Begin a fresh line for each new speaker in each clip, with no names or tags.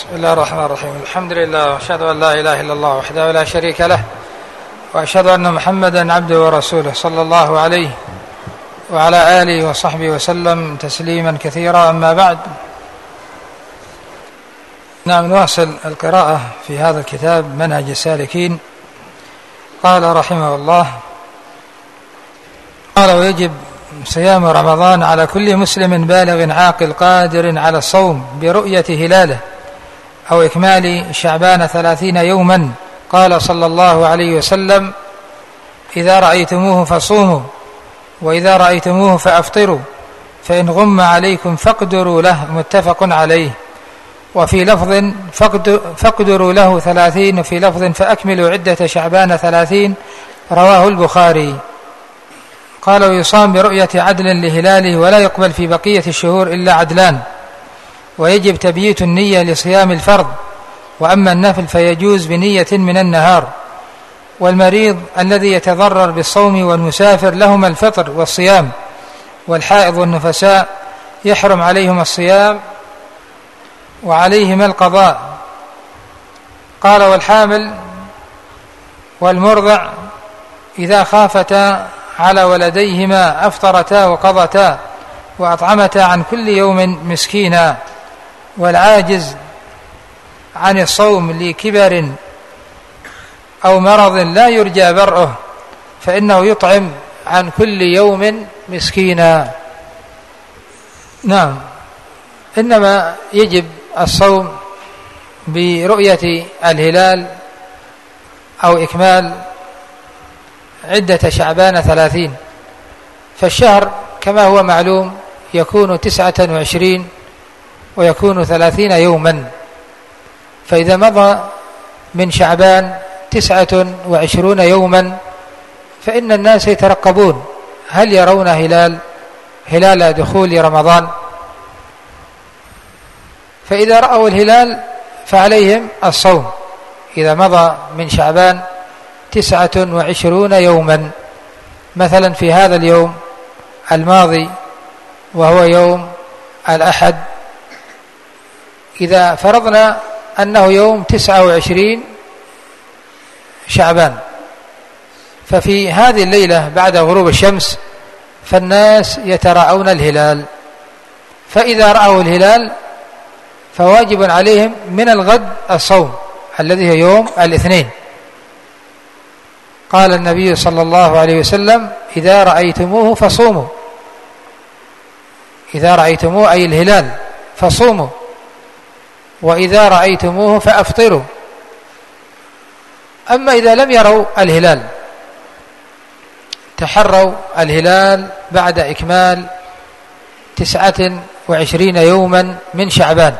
بسم الله الرحمن الرحيم. الحمد لله، وأشهد أن لا إله إلا الله وحده لا شريك له، وأشهد أن محمدا عبده ورسوله صلى الله عليه وعلى آله وصحبه وسلم تسليما كثيرا. أما بعد، نواصل القراءة في هذا الكتاب منهج السالكين. قال رحمه الله: قال: ويجب صيام رمضان على كل مسلم بالغ عاقل قادر على الصوم برؤية هلاله أو إكمال شعبان 30 يوما. قال صلى الله عليه وسلم: إذا رأيتموه فصوموا، وإذا رأيتموه فأفطروا، فإن غم عليكم فاقدروا له. متفق عليه. وفي لفظ: فاقدروا له 30، وفي لفظ: فأكملوا عدة شعبان 30. رواه البخاري. قال: ويصام برؤية عدل لهلاله، ولا يقبل في بقية الشهور إلا عدلان. ويجب تبييت النية لصيام الفرض، وأما النفل فيجوز بنية من النهار. والمريض الذي يتضرر بالصوم والمسافر لهما الفطر والصيام، والحائض والنفساء يحرم عليهما الصيام وعليهما القضاء. قال: والحامل والمرضع إذا خافتا على ولديهما أفطرتا وقضتا وأطعمتا عن كل يوم مسكينا. والعاجز عن الصوم لكبر أو مرض لا يرجى برؤه فإنه يطعم عن كل يوم مسكينا. نعم، إنما يجب الصوم برؤية الهلال أو إكمال عدة شعبان 30. فالشهر كما هو معلوم يكون 29 ويكون 30 يوما. فإذا مضى من شعبان 29 يوما فإن الناس يترقبون هل يرون هلال دخول رمضان. فإذا رأوا الهلال فعليهم الصوم إذا مضى من شعبان 29 يوما. مثلا في هذا اليوم الماضي وهو يوم الأحد، إذا فرضنا أنه يوم 29 شعبان، ففي هذه الليلة بعد غروب الشمس فالناس يتراءون الهلال. فإذا رأوا الهلال فواجب عليهم من الغد الصوم الذي هو يوم الاثنين. قال النبي صلى الله عليه وسلم: إذا رأيتموه فصوموا. إذا رأيتموه أي الهلال فصوموا، وإذا رأيتموه فأفطروا. أما إذا لم يروا الهلال تحروا الهلال بعد إكمال 29 يوما من شعبان.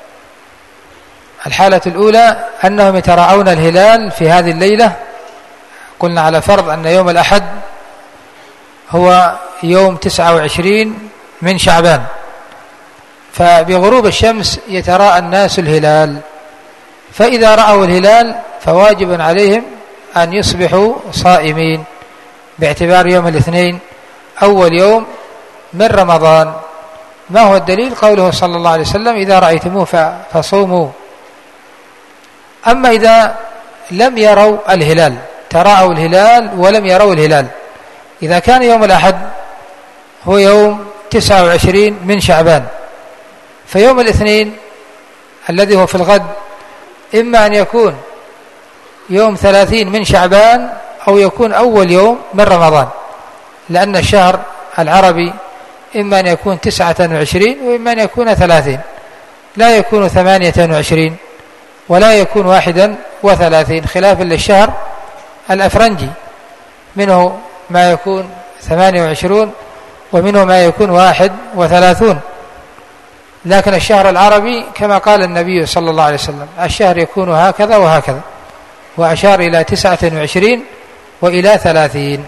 الحالة الأولى أنهم يتراءون الهلال في هذه الليلة. قلنا على فرض أن يوم الأحد هو يوم 29 من شعبان، فبغروب الشمس يتراءى الناس الهلال. فإذا رأوا الهلال فواجب عليهم أن يصبحوا صائمين باعتبار يوم الاثنين أول يوم من رمضان. ما هو الدليل؟ قوله صلى الله عليه وسلم: إذا رأيتموه فصوموا. أما إذا لم يروا الهلال، تراءوا الهلال ولم يروا الهلال، إذا كان يوم الأحد هو يوم 29 من شعبان، فيوم الاثنين الذي هو في الغد إما أن يكون يوم 30 من شعبان أو يكون أول يوم من رمضان، لأن الشهر العربي إما أن يكون 29 وإما أن يكون 30، لا يكون 28 ولا يكون 31، خلافا للشهر الأفرنجي منه ما يكون 28 ومنه ما يكون 31. لكن الشهر العربي كما قال النبي صلى الله عليه وسلم: الشهر يكون هكذا وهكذا، وأشار إلى 29 وإلى 30.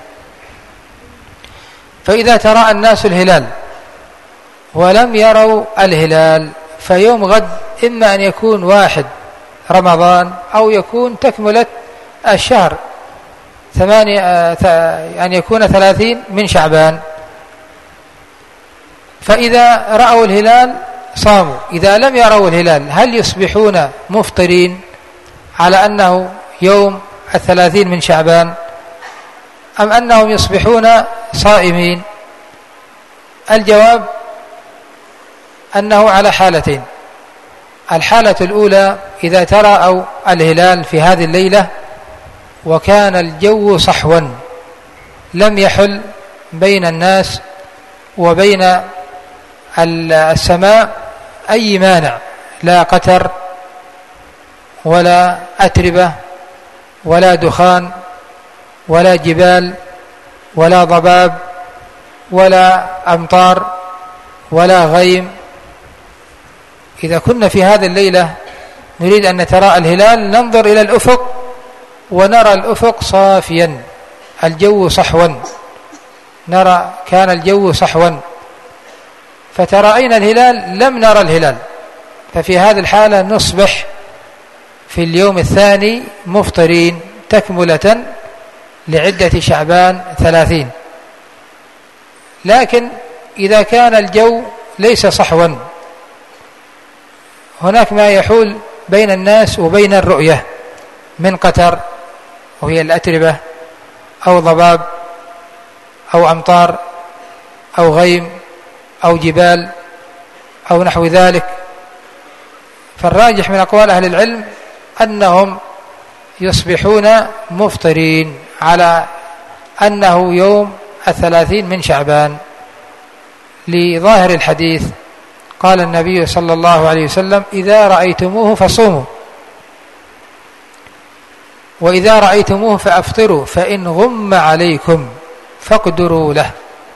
فإذا تراءى الناس الهلال ولم يروا الهلال فيوم غد إما أن يكون 1 رمضان أو يكون تكملة الشهر أن يكون 30 من شعبان. فإذا رأوا الهلال صاموا. إذا لم يروا الهلال هل يصبحون مفطرين على أنه يوم 30 من شعبان، أم أنهم يصبحون صائمين؟ الجواب أنه على حالتين. الحالة الأولى إذا تراءوا الهلال في هذه الليلة وكان الجو صحوا، لم يحل بين الناس وبين السماء أي مانع، لا قتر ولا أتربة ولا دخان ولا جبال ولا ضباب ولا أمطار ولا غيم. إذا كنا في هذه الليلة نريد أن نتراءى الهلال، ننظر إلى الأفق ونرى الأفق صافيا، الجو صحوا، نرى كان الجو صحوا، فترأينا الهلال لم نرى الهلال، ففي هذه الحالة نصبح في اليوم الثاني مفطرين تكملة لعدة شعبان 30. لكن إذا كان الجو ليس صحوا، هناك ما يحول بين الناس وبين الرؤية من قتر وهي الأتربة أو ضباب أو أمطار أو غيم أو جبال أو نحو ذلك، فالراجح من أقوال أهل العلم أنهم يصبحون مفطرين على أنه يوم 30 من شعبان، لظاهر الحديث قال النبي صلى الله عليه وسلم: إذا رأيتموه فصوموا، وإذا رأيتموه فأفطروا، فإن غم عليكم فاقدروا له،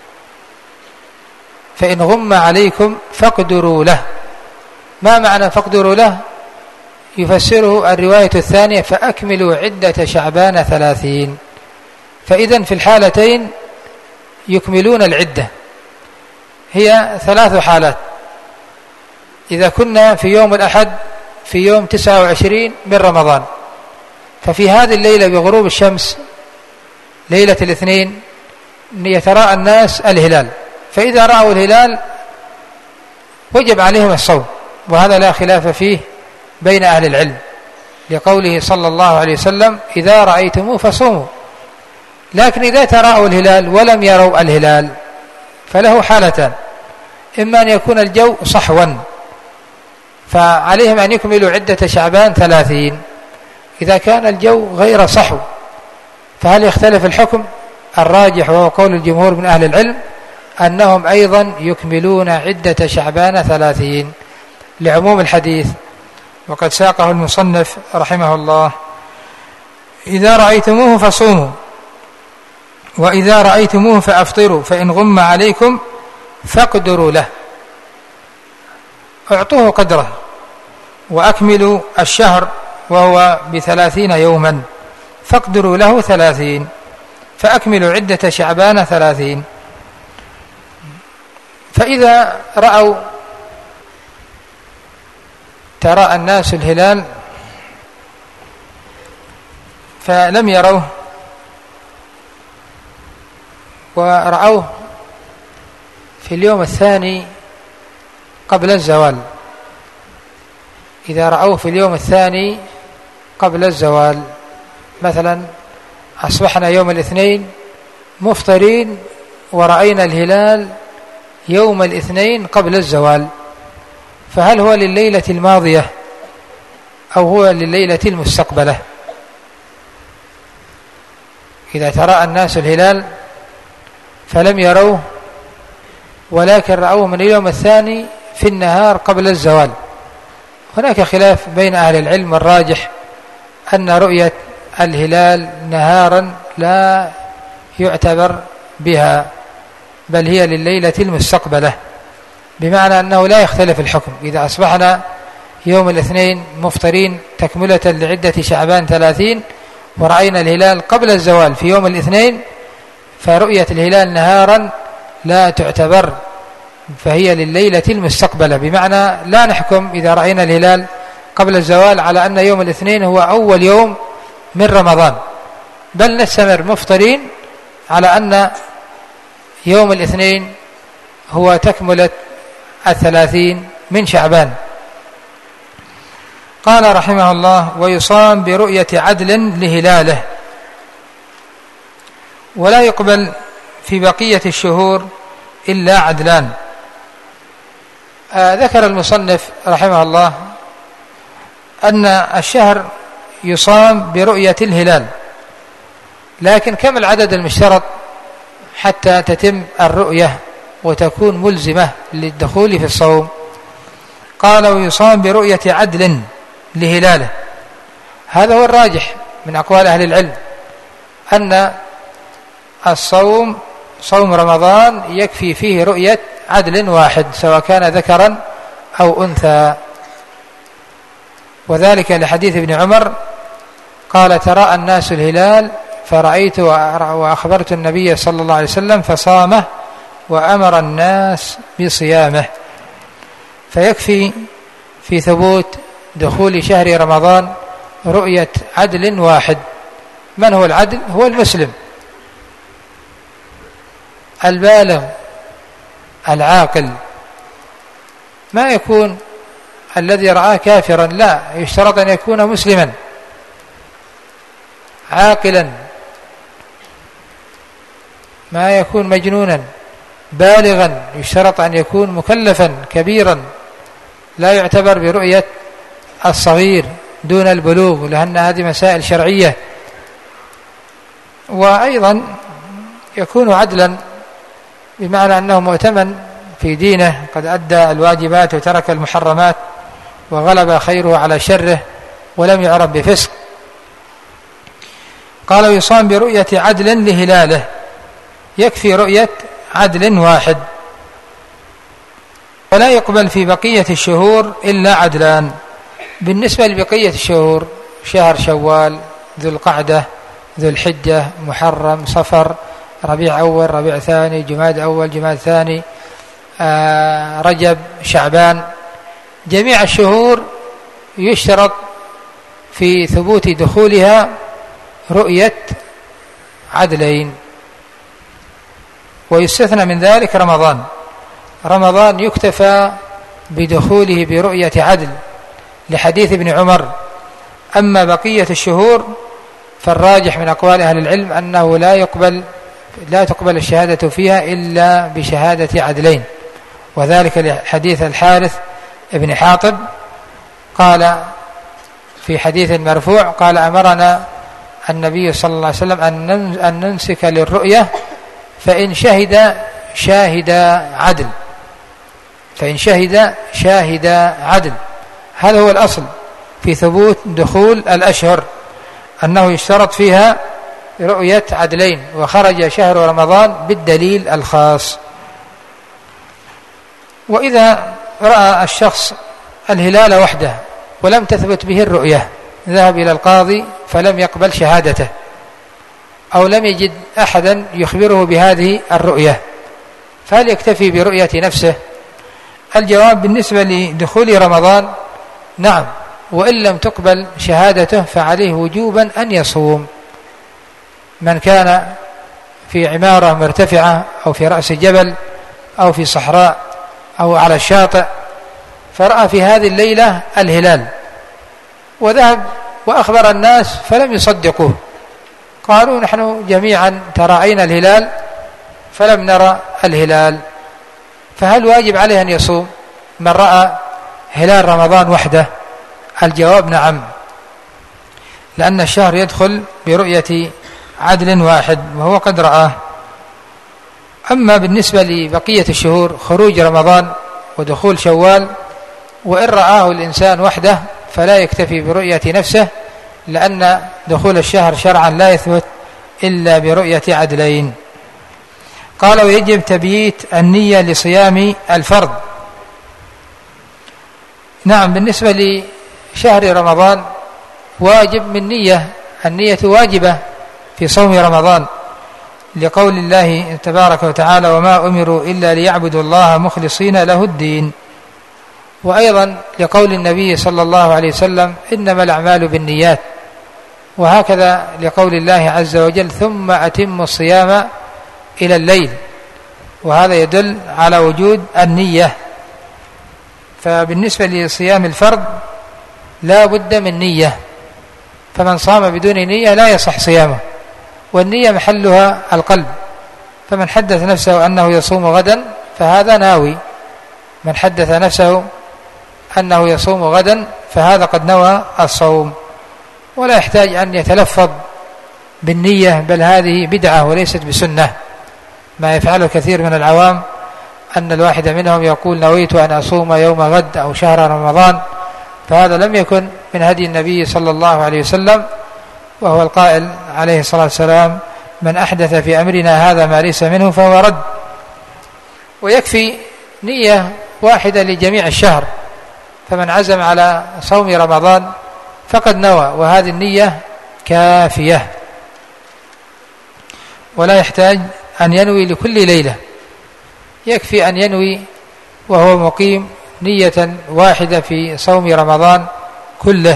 فإن غم عليكم فاقدروا له. ما معنى فاقدروا له؟ يفسره الرواية الثانية: فأكملوا عدة شعبان 30. فإذن في الحالتين يكملون العدة. هي 3 حالات. إذا كنا في يوم الأحد في يوم 29 من رمضان، ففي هذه الليلة بغروب الشمس ليلة الاثنين يتراءى الناس الهلال، فإذا رأوا الهلال وجب عليهم الصوم، وهذا لا خلاف فيه بين أهل العلم، لقوله صلى الله عليه وسلم: إذا رأيتموه فصوموا. لكن إذا تراءوا الهلال ولم يروا الهلال فله حالتان: إما أن يكون الجو صحوا فعليهم أن يكملوا عدة شعبان 30. إذا كان الجو غير صحو فهل يختلف الحكم؟ الراجح وهو قول الجمهور من أهل العلم أنهم أيضا يكملون عدة شعبان 30 لعموم الحديث، وقد ساقه المصنف رحمه الله: إذا رأيتموه فصوموا، وإذا رأيتموه فأفطروا، فإن غم عليكم فاقدروا له. اعطوه قدره وأكملوا الشهر وهو 30 يوما، فاقدروا له 30، فأكملوا عدة شعبان 30. فإذا رأوا تراءى الناس الهلال فلم يروه ورأوه في اليوم الثاني قبل الزوال، إذا رأوه في اليوم الثاني قبل الزوال، مثلا أصبحنا يوم الاثنين مفطرين ورأينا الهلال يوم الاثنين قبل الزوال، فهل هو لليلة الماضية أو هو لليلة المستقبلة؟ إذا تراءى الناس الهلال فلم يروه ولكن رأوه من اليوم الثاني في النهار قبل الزوال، هناك خلاف بين أهل العلم، الراجح أن رؤية الهلال نهارا لا يعتبر بها، بل هي لليلة المستقبلة، بمعنى أنه لا يختلف الحكم. إذا أصبحنا يوم الاثنين مفطرين تكملة لعدة شعبان 30 ورأينا الهلال قبل الزوال في يوم الاثنين، فرؤية الهلال نهارا لا تعتبر، فهي لليلة المستقبلة، بمعنى لا نحكم إذا رأينا الهلال قبل الزوال على أن يوم الاثنين هو أول يوم من رمضان، بل نستمر مفطرين على أن يوم الاثنين هو تكملة 30 من شعبان. قال رحمه الله: ويصام برؤية عدل لهلاله، ولا يقبل في بقية الشهور إلا عدلان. ذكر المصنف رحمه الله أن الشهر يصام برؤية الهلال، لكن كم العدد المشترط حتى تتم الرؤية وتكون ملزمة للدخول في الصوم؟ قال: ويصام برؤية عدل لهلاله. هذا هو الراجح من أقوال أهل العلم، أن الصوم صوم رمضان يكفي فيه رؤية عدل واحد سواء كان ذكرا أو أنثى، وذلك لحديث ابن عمر قال: تراءى الناس الهلال فرأيت وأخبرت النبي صلى الله عليه وسلم فصامه وأمر الناس بصيامه. فيكفي في ثبوت دخول شهر رمضان رؤية عدل واحد. من هو العدل؟ هو المسلم البالغ العاقل، ما يكون الذي رآه كافرا، لا، يشترط أن يكون مسلما عاقلا، ما يكون مجنونا، بالغا، يشترط أن يكون مكلفا كبيرا، لا يعتبر برؤية الصغير دون البلوغ، لأن هذه مسائل شرعية. وأيضا يكون عدلا بمعنى أنه مؤتمن في دينه، قد أدى الواجبات وترك المحرمات وغلب خيره على شره ولم يعرف بفسق. قال: يصام برؤية عدل لهلاله، يكفي رؤية عدل واحد، ولا يقبل في بقية الشهور إلا عدلان. بالنسبة لبقية الشهور: شهر شوال، ذو القعدة، ذو الحجة، محرم، صفر، ربيع أول، ربيع ثاني، جماد أول، جماد ثاني، رجب، شعبان، جميع الشهور يشترط في ثبوت دخولها رؤية عدلين، ويستثنى من ذلك رمضان. رمضان يكتفى بدخوله برؤية عدل لحديث ابن عمر. أما بقية الشهور فالراجح من أقوال أهل العلم أنه لا تقبل الشهادة فيها إلا بشهادة عدلين، وذلك لحديث الحارث ابن حاطب قال في حديث مرفوع قال: أمرنا النبي صلى الله عليه وسلم أن نمسك للرؤية فإن شهد عدل، فإن شاهد عدل. هذا هو الأصل في ثبوت دخول الأشهر، أنه يشترط فيها رؤية عدلين، وخرج شهر رمضان بالدليل الخاص. وإذا رأى الشخص الهلال وحده ولم تثبت به الرؤية، ذهب إلى القاضي فلم يقبل شهادته، أو لم يجد أحدا يخبره بهذه الرؤية، فهل يكتفي برؤية نفسه؟ الجواب بالنسبة لدخول رمضان: نعم، وإن لم تقبل شهادته فعليه وجوبا أن يصوم. من كان في عمارة مرتفعة أو في رأس جبل أو في صحراء أو على الشاطئ فرأى في هذه الليلة الهلال وذهب وأخبر الناس فلم يصدقوه، قالوا: نحن جميعا تراءينا الهلال فلم نرى الهلال، فهل واجب عليه أن يصوم من رأى هلال رمضان وحده؟ الجواب: نعم، لأن الشهر يدخل برؤية عدل واحد وهو قد رآه. أما بالنسبة لبقية الشهور: خروج رمضان ودخول شوال، وإن رآه الإنسان وحده فلا يكتفي برؤية نفسه، لأن دخول الشهر شرعا لا يثبت إلا برؤية عدلين. قال: ويجب تبييت النية لصيام الفرض. نعم، بالنسبة لشهر رمضان واجب من نية، النية واجبة في صوم رمضان، لقول الله تبارك وتعالى: وما أمروا إلا ليعبدوا الله مخلصين له الدين. وأيضا لقول النبي صلى الله عليه وسلم: إنما الأعمال بالنيات. وهكذا لقول الله عز وجل: ثم أتموا الصيام إلى الليل. وهذا يدل على وجود النية. فبالنسبة لصيام الفرض لا بد من نية، فمن صام بدون نية لا يصح صيامه، والنية محلها القلب. فمن حدث نفسه أنه يصوم غدا فهذا ناوي، من حدث نفسه أنه يصوم غدا فهذا قد نوى الصوم، ولا يحتاج أن يتلفظ بالنية، بل هذه بدعة وليست بسنة، ما يفعله كثير من العوام أن الواحد منهم يقول نويت أن أصوم يوم غد أو شهر رمضان، فهذا لم يكن من هدي النبي صلى الله عليه وسلم، وهو القائل عليه الصلاة والسلام من أحدث في أمرنا هذا ما ليس منه فهو رد. ويكفي نية واحدة لجميع الشهر، فمن عزم على صوم رمضان فقد نوى، وهذه النية كافية، ولا يحتاج أن ينوي لكل ليلة، يكفي أن ينوي وهو مقيم نية واحدة في صوم رمضان كله.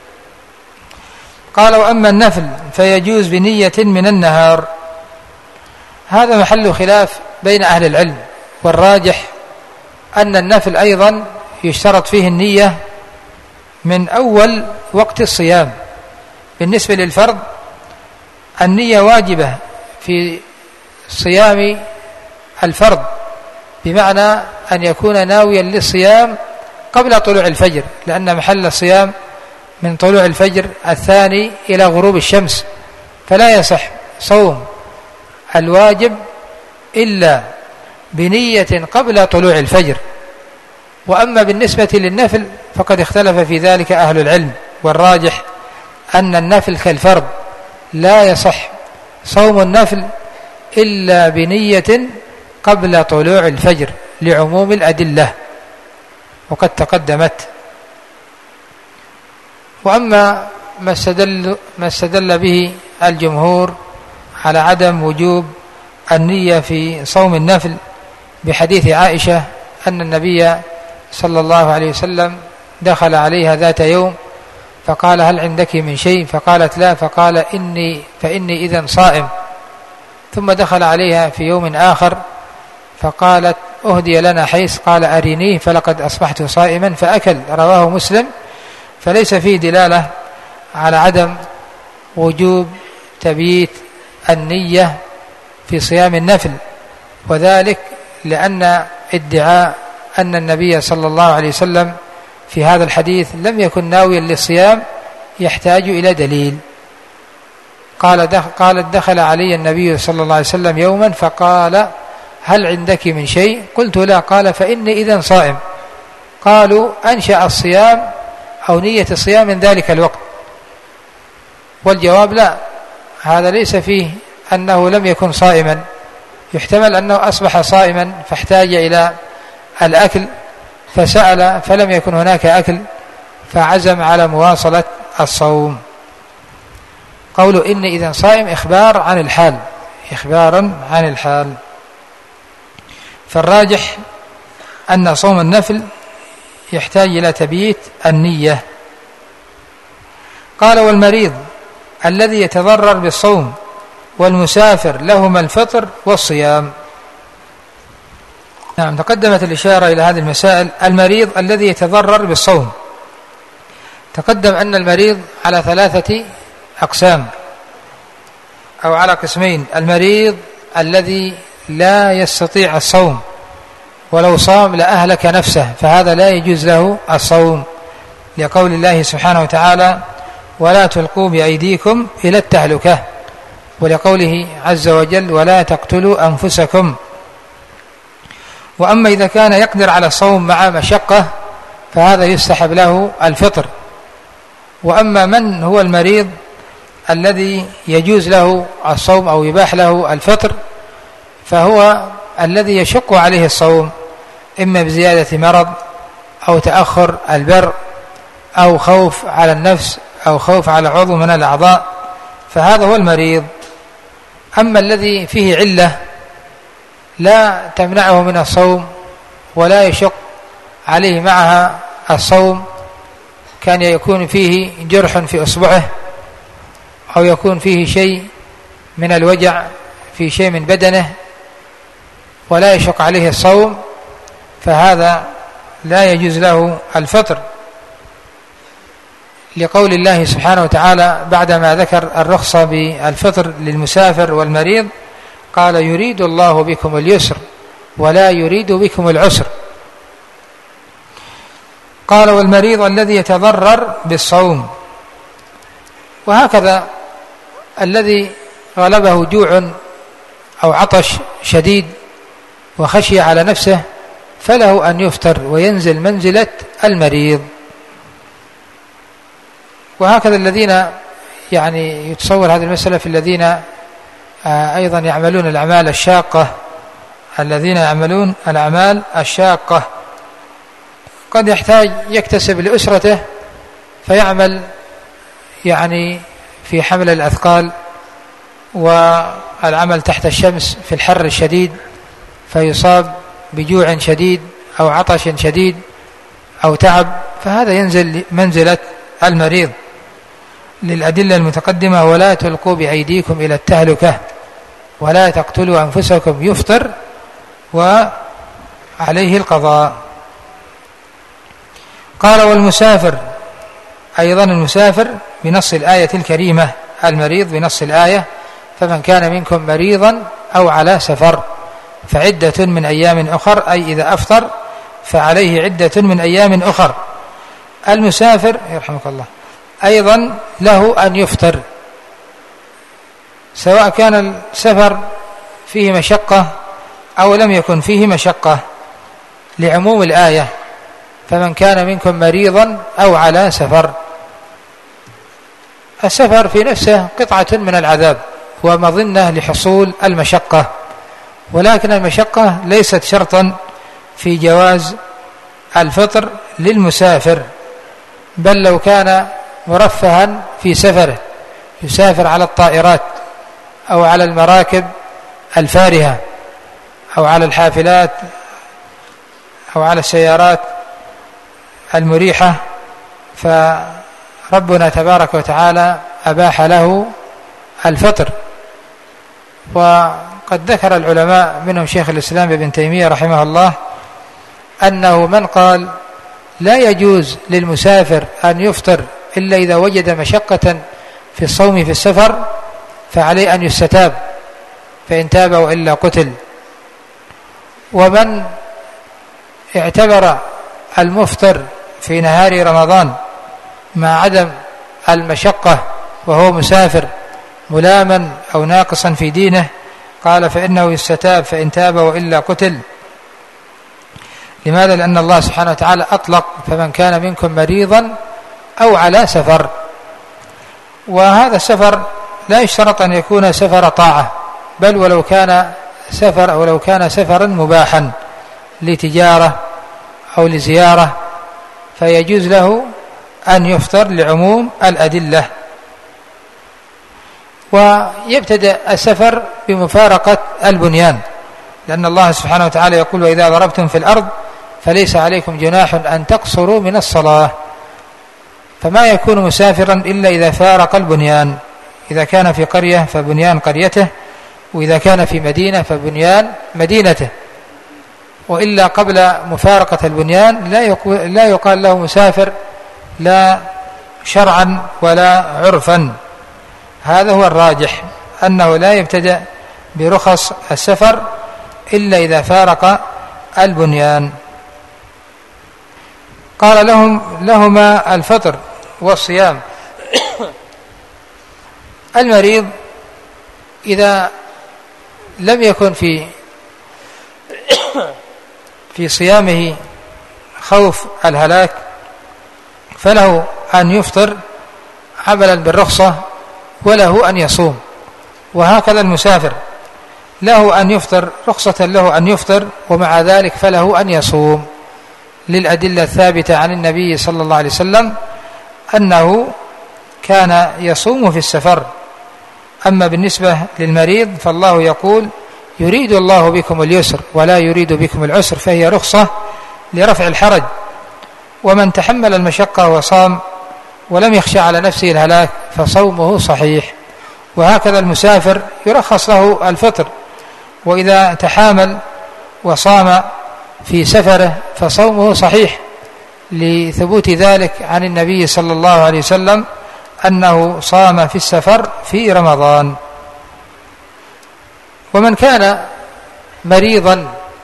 قال وأما النفل فيجوز بنية من النهار، هذا محل خلاف بين أهل العلم، والراجح أن النفل أيضا يشترط فيه النية من أول وقت الصيام. بالنسبة للفرض النية واجبة في صيام الفرض، بمعنى أن يكون ناويا للصيام قبل طلوع الفجر، لأن محل الصيام من طلوع الفجر الثاني إلى غروب الشمس، فلا يصح صوم الواجب إلا بنية قبل طلوع الفجر. وأما بالنسبة للنفل فقد اختلف في ذلك أهل العلم، والراجح أن النفل كالفرض لا يصح صوم النفل إلا بنية قبل طلوع الفجر لعموم الأدلة وقد تقدمت. وأما ما استدل به الجمهور على عدم وجوب النية في صوم النفل بحديث عائشة أن النبي صلى الله عليه وسلم دخل عليها ذات يوم فقال هل عندك من شيء؟ فقالت لا، فقال فإني إذن صائم. ثم دخل عليها في يوم آخر فقالت أهدي لنا حيث، قال أرينيه فلقد أصبحت صائما فأكل. رواه مسلم. فليس فيه دلالة على عدم وجوب تبييت النية في صيام النفل، وذلك لأن ادعاء أن النبي صلى الله عليه وسلم في هذا الحديث لم يكن ناويا للصيام يحتاج إلى دليل. قالت دخل علي النبي صلى الله عليه وسلم يوما فقال هل عندك من شيء؟ قلت لا، قال فإني إذن صائم. قالوا أنشأ الصيام أو نية الصيام من ذلك الوقت، والجواب لا، هذا ليس فيه أنه لم يكن صائما، يحتمل أنه أصبح صائما فاحتاج إلى الأكل فسأل فلم يكن هناك أكل فعزم على مواصلة الصوم. قوله إني إذن صائم إخبار عن الحال. فالراجح أن صوم النفل يحتاج إلى تبييت النية. قال والمريض الذي يتضرر بالصوم والمسافر لهما الفطر والصيام. نعم، تقدمت الإشارة إلى هذه المسائل. المريض الذي يتضرر بالصوم، تقدم أن المريض على 3 أقسام أو على قسمين. المريض الذي لا يستطيع الصوم ولو صام لأهلك نفسه، فهذا لا يجوز له الصوم، لقول الله سبحانه وتعالى ولا تلقوا بأيديكم إلى التهلكة، ولقوله عز وجل ولا تقتلوا أنفسكم. وأما إذا كان يقدر على الصوم مع مشقة فهذا يستحب له الفطر. وأما من هو المريض الذي يجوز له الصوم أو يباح له الفطر فهو الذي يشق عليه الصوم، إما بزيادة مرض أو تأخر البر أو خوف على النفس أو خوف على عضو من الأعضاء، فهذا هو المريض. أما الذي فيه علة لا تمنعه من الصوم ولا يشق عليه معها الصوم، كان يكون فيه جرح في أصبعه أو يكون فيه شيء من الوجع في شيء من بدنه ولا يشق عليه الصوم، فهذا لا يجوز له الفطر، لقول الله سبحانه وتعالى بعدما ذكر الرخصة بالفطر للمسافر والمريض قال يريد الله بكم اليسر ولا يريد بكم العسر. قال والمريض الذي يتضرر بالصوم. وهكذا الذي غلبه جوع أو عطش شديد وخشي على نفسه فله أن يفطر وينزل منزلة المريض. وهكذا الذين يعني يتصور هذه المسألة في الذين أيضا يعملون الأعمال الشاقة، الذين يعملون الأعمال الشاقة قد يحتاج يكتسب لأسرته فيعمل يعني في حمل الأثقال والعمل تحت الشمس في الحر الشديد فيصاب بجوع شديد أو عطش شديد أو تعب، فهذا ينزل منزلة المريض للأدلة المتقدمة ولا تلقوا بأيديكم إلى التهلكة ولا تقتلوا أنفسكم يفطر وعليه القضاء. قال والمسافر أيضا المسافر بنص الآية الكريمة، المريض بنص الآية فمن كان منكم مريضا أو على سفر فعدة من أيام أخر، أي إذا أفطر فعليه عدة من أيام أخر. المسافر يرحمك الله أيضا له أن يفطر سواء كان السفر فيه مشقة أو لم يكن فيه مشقة، لعموم الآية فمن كان منكم مريضا أو على سفر. السفر في نفسه قطعة من العذاب ومظنة لحصول المشقة، ولكن المشقة ليست شرطا في جواز الفطر للمسافر، بل لو كان مرفها في سفره يسافر على الطائرات أو على المراكب الفارهة أو على الحافلات أو على السيارات المريحة، فربنا تبارك وتعالى أباح له الفطر. وقد ذكر العلماء منهم شيخ الإسلام ابن تيمية رحمه الله أنه من قال لا يجوز للمسافر أن يفطر إلا إذا وجد مشقة في الصوم في السفر فعليه أن يستتاب، فإن تاب وإلا قتل. ومن اعتبر المفطر في نهار رمضان مع عدم المشقة وهو مسافر ملاما أو ناقصا في دينه قال فإنه يستتاب فإن تاب وإلا قتل. لماذا؟ لأن الله سبحانه وتعالى أطلق فمن كان منكم مريضا أو على سفر، وهذا السفر لا يشترط أن يكون سفر طاعة، بل ولو كان سفرا مباحا لتجارة أو لزيارة فيجوز له أن يفطر لعموم الأدلة. ويبتدأ السفر بمفارقة البنيان، لأن الله سبحانه وتعالى يقول وإذا ضربتم في الأرض فليس عليكم جناح أن تقصروا من الصلاة، فما يكون مسافرا إلا إذا فارق البنيان، إذا كان في قرية فبنيان قريته، وإذا كان في مدينة فبنيان مدينته، وإلا قبل مفارقة البنيان لا يقال له مسافر لا شرعا ولا عرفا. هذا هو الراجح، أنه لا يبتدأ برخص السفر إلا إذا فارق البنيان. قال لهما الفطر والصيام. المريض إذا لم يكن في صيامه خوف الهلاك فله أن يفطر عملا بالرخصة وله أن يصوم. وهكذا المسافر له أن يفطر، رخصة له أن يفطر، ومع ذلك فله أن يصوم للأدلة الثابتة عن النبي صلى الله عليه وسلم أنه كان يصوم في السفر. أما بالنسبة للمريض فالله يقول يريد الله بكم اليسر ولا يريد بكم العسر، فهي رخصة لرفع الحرج، ومن تحمل المشقة وصام ولم يخشى على نفسه الهلاك فصومه صحيح. وهكذا المسافر يرخص له الفطر، وإذا تحامل وصام في سفره فصومه صحيح، لثبوت ذلك عن النبي صلى الله عليه وسلم أنه صام في السفر في رمضان. ومن كان مريضا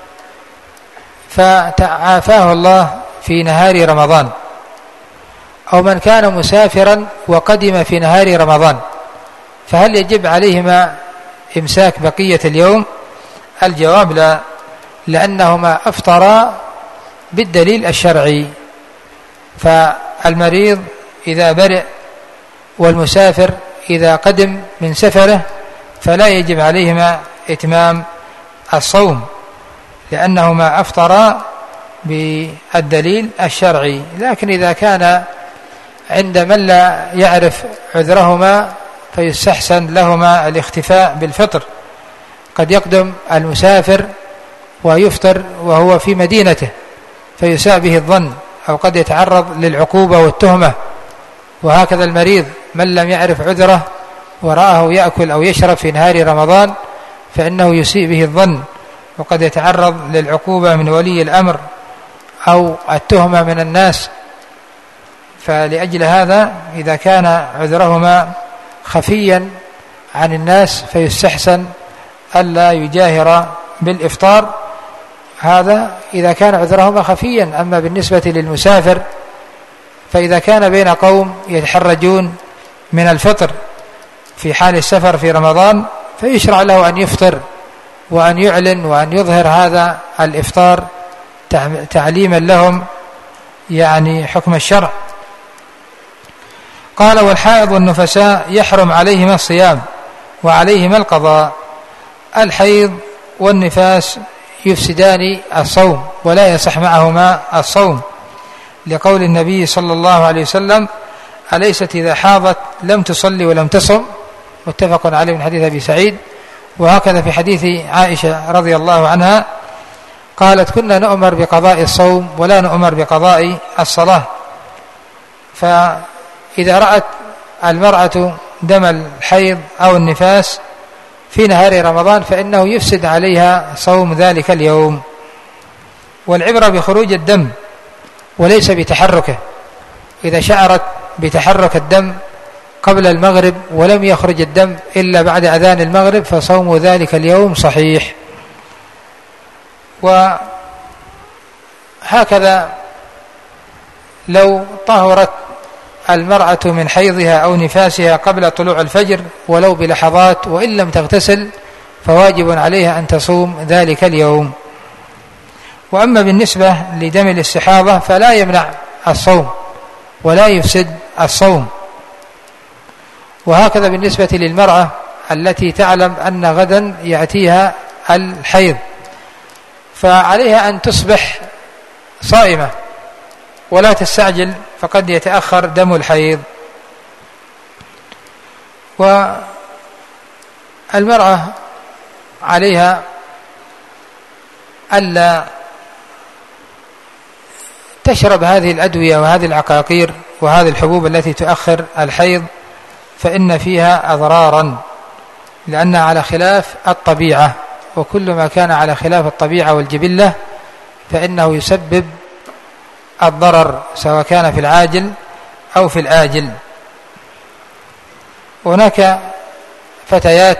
فتعافاه الله في نهار رمضان، أو من كان مسافرا وقدم في نهار رمضان، فهل يجب عليهما إمساك بقية اليوم؟ الجواب لا، لأنهما أفطرا بالدليل الشرعي. فالمريض إذا برئ والمسافر إذا قدم من سفره فلا يجب عليهما إتمام الصوم، لأنهما أفطرا بالدليل الشرعي. لكن إذا كان عند من لا يعرف عذرهما فيستحسن لهما الاختفاء بالفطر. قد يقدم المسافر ويفطر وهو في مدينته فيساء به الظن، أو قد يتعرض للعقوبة والتهمة. وهكذا المريض من لم يعرف عذره ورآه يأكل أو يشرب في نهار رمضان فإنه يسيء به الظن، وقد يتعرض للعقوبة من ولي الأمر أو التهمة من الناس. فلأجل هذا إذا كان عذرهما خفيا عن الناس فيستحسن ألا يجاهر بالإفطار، هذا إذا كان عذرهما خفيا. أما بالنسبة للمسافر فإذا كان بين قوم يتحرجون من الفطر في حال السفر في رمضان فيشرع له أن يفطر وأن يعلن وأن يظهر هذا الإفطار تعليما لهم يعني حكم الشرع. قال: والحائض والنفساء يحرم عليهما الصيام وعليهما القضاء. الحيض والنفاس يفسدان الصوم ولا يصح معهما الصوم، لقول النبي صلى الله عليه وسلم: أليست إذا حاضت لم تصلي ولم تصم، متفق عليه من حديث أبي سعيد. وهكذا في حديث عائشة رضي الله عنها قالت: كنا نؤمر بقضاء الصوم ولا نؤمر بقضاء الصلاة. فإذا رأت المرأة دم الحيض أو النفاس في نهار رمضان فإنه يفسد عليها صوم ذلك اليوم. والعبرة بخروج الدم وليس بتحركه. إذا شعرت بتحرك الدم قبل المغرب ولم يخرج الدم إلا بعد أذان المغرب فصوم ذلك اليوم صحيح. وهكذا لو طهرت المرأة من حيضها أو نفاسها قبل طلوع الفجر ولو بلحظات وإن لم تغتسل فواجب عليها أن تصوم ذلك اليوم. وأما بالنسبة لدم الاستحاضة فلا يمنع الصوم ولا يفسد الصوم. وهكذا بالنسبة للمرأة التي تعلم أن غدا يأتيها الحيض فعليها أن تصبح صائمة ولا تستعجل، فقد يتأخر دم الحيض. والمرأة عليها ألا تشرب هذه الأدوية وهذه العقاقير وهذه الحبوب التي تؤخر الحيض، فإن فيها أضرارا لأنها على خلاف الطبيعة، وكل ما كان على خلاف الطبيعة والجبلة فإنه يسبب الضرر سواء كان في العاجل أو في الآجل. هناك فتيات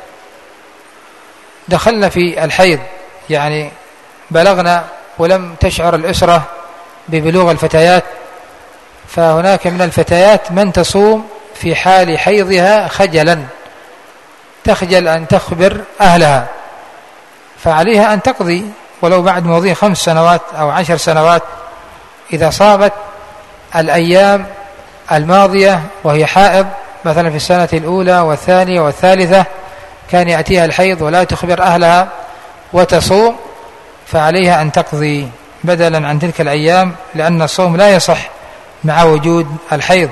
دخلنا في الحيض يعني بلغنا ولم تشعر الأسرة ببلوغ الفتيات، فهناك من الفتيات من تصوم في حال حيضها خجلا، تخجل أن تخبر أهلها، فعليها أن تقضي ولو بعد مضي 5 سنوات أو 10 سنوات. إذا صامت الأيام الماضية وهي حائض مثلا في السنة الأولى والثانية والثالثة كان يأتيها الحيض ولا تخبر أهلها وتصوم، فعليها أن تقضي بدلا عن تلك الأيام، لأن الصوم لا يصح مع وجود الحيض.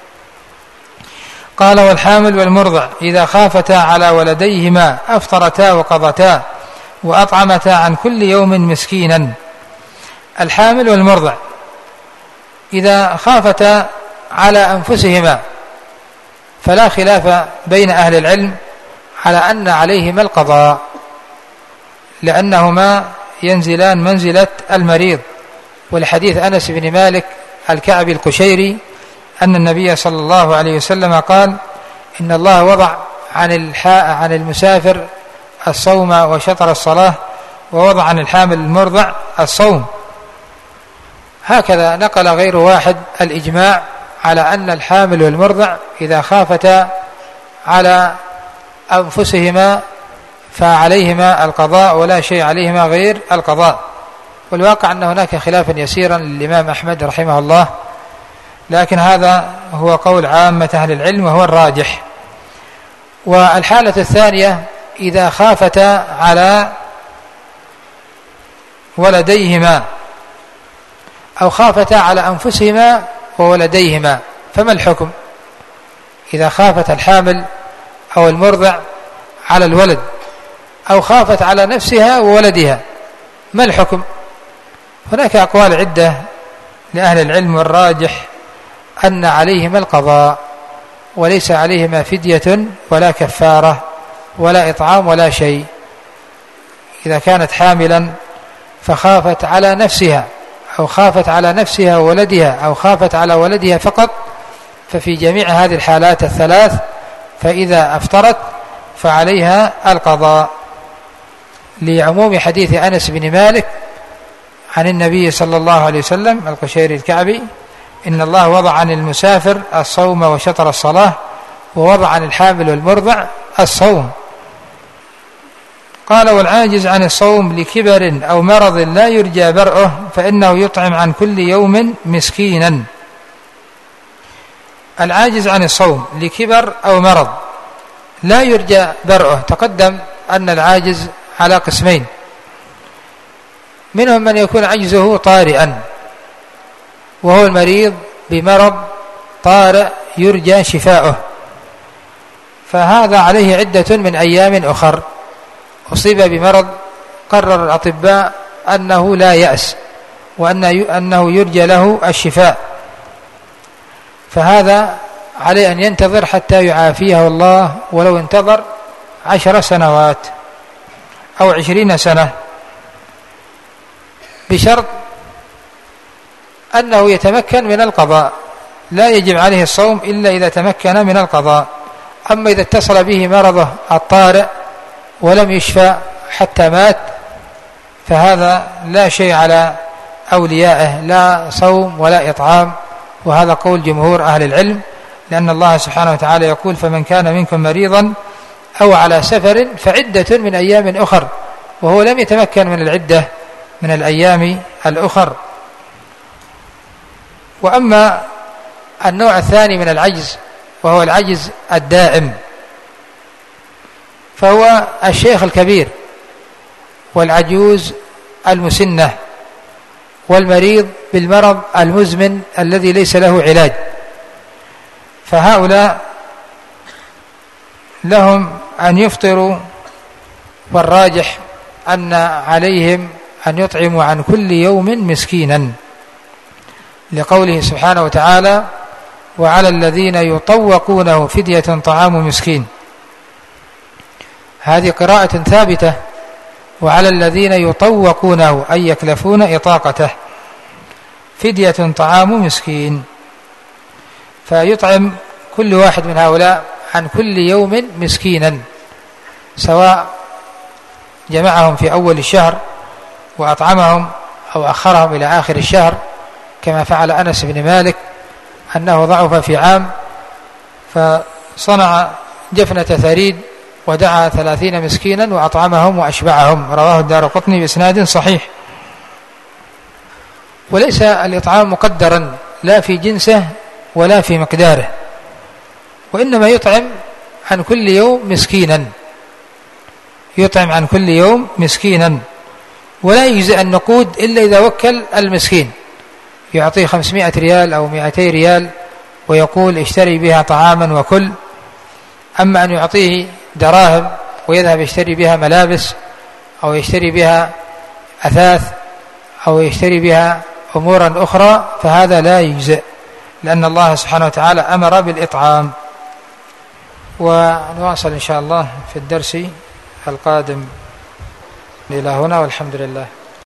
قال: والحامل والمرضع إذا خافتا على ولديهما أفطرتا وقضتا وأطعمتا عن كل يوم مسكينا. الحامل والمرضع إذا خافتا على أنفسهما فلا خلاف بين أهل العلم على أن عليهما القضاء، لأنهما ينزلان منزلة المريض. ولحديث أنس بن مالك الكعبي القشيري أن النبي صلى الله عليه وسلم قال: إن الله وضع عن المسافر الصوم وشطر الصلاة، ووضع عن الحامل المرضع الصوم. هكذا نقل غير واحد الإجماع على أن الحامل والمرضع إذا خافتا على أنفسهما فعليهما القضاء ولا شيء عليهما غير القضاء. والواقع أن هناك خلافا يسيرا للإمام أحمد رحمه الله، لكن هذا هو قول عامة أهل العلم وهو الراجح. والحالة الثانية إذا خافتا على ولديهما أو خافتا على أنفسهما وولديهما، فما الحكم؟ إذا خافت الحامل أو المرضع على الولد أو خافت على نفسها وولدها، ما الحكم؟ هناك أقوال عدة لأهل العلم، والراجح أن عليهما القضاء، وليس عليهما فدية ولا كفارة ولا إطعام ولا شيء. إذا كانت حاملا فخافت على نفسها أو خافت على نفسها وولدها أو خافت على ولدها فقط، ففي جميع هذه الحالات الثلاث فإذا أفطرت فعليها القضاء، لعموم حديث أنس بن مالك عن النبي صلى الله عليه وسلم القشيري الكعبي: إن الله وضع عن المسافر الصوم وشطر الصلاة، ووضع عن الحامل والمرضع الصوم. قال: والعاجز عن الصوم لكبر أو مرض لا يرجى برؤه فإنه يطعم عن كل يوم مسكينا. العاجز عن الصوم لكبر أو مرض لا يرجى برؤه، تقدم أن العاجز على قسمين: منهم من يكون عجزه طارئا وهو المريض بمرض طارئ يرجى شفاؤه، فهذا عليه عدة من أيام أخر. أصيب بمرض قرر الأطباء أنه لا يأس وأنه يرجى له الشفاء، فهذا عليه أن ينتظر حتى يعافيه الله، ولو انتظر 10 سنوات أو 20 سنة، بشرط أنه يتمكن من القضاء. لا يجب عليه الصوم إلا إذا تمكن من القضاء. أما إذا اتصل به مرضه الطارئ ولم يشفى حتى مات فهذا لا شيء على أوليائه، لا صوم ولا إطعام، وهذا قول جمهور أهل العلم، لأن الله سبحانه وتعالى يقول: فمن كان منكم مريضا أو على سفر فعدة من أيام أخر، وهو لم يتمكن من العدة من الأيام الأخر. وأما النوع الثاني من العجز وهو العجز الدائم، فهو الشيخ الكبير والعجوز المسنة والمريض بالمرض المزمن الذي ليس له علاج، فهؤلاء لهم أن يفطروا، والراجح أن عليهم أن يطعموا عن كل يوم مسكينا، لقوله سبحانه وتعالى: وعلى الذين يطوقونه فدية طعام مسكين. هذه قراءة ثابتة: وعلى الذين يطوقونه أي يكلفون إطاقته فدية طعام مسكين، فيطعم كل واحد من هؤلاء عن كل يوم مسكينا، سواء جمعهم في أول الشهر وأطعمهم أو أخرهم إلى آخر الشهر، كما فعل أنس بن مالك أنه ضعف في عام فصنع جفنة ثريد ودعا 30 مسكينا وأطعمهم وأشبعهم، رواه الدارقطني بإسناد صحيح. وليس الإطعام مقدرا لا في جنسه ولا في مقداره، وإنما يطعم عن كل يوم مسكينا، يطعم عن كل يوم مسكينا، ولا يجزئ النقود إلا إذا وكل المسكين، يعطيه 500 ريال أو 200 ريال ويقول: اشتري بها طعاما وكل. أما أن يعطيه دراهم ويذهب يشتري بها ملابس أو يشتري بها أثاث أو يشتري بها أمورا أخرى فهذا لا يجزئ، لأن الله سبحانه وتعالى أمر بالإطعام. ونواصل إن شاء الله في الدرس القادم. إلى هنا والحمد لله.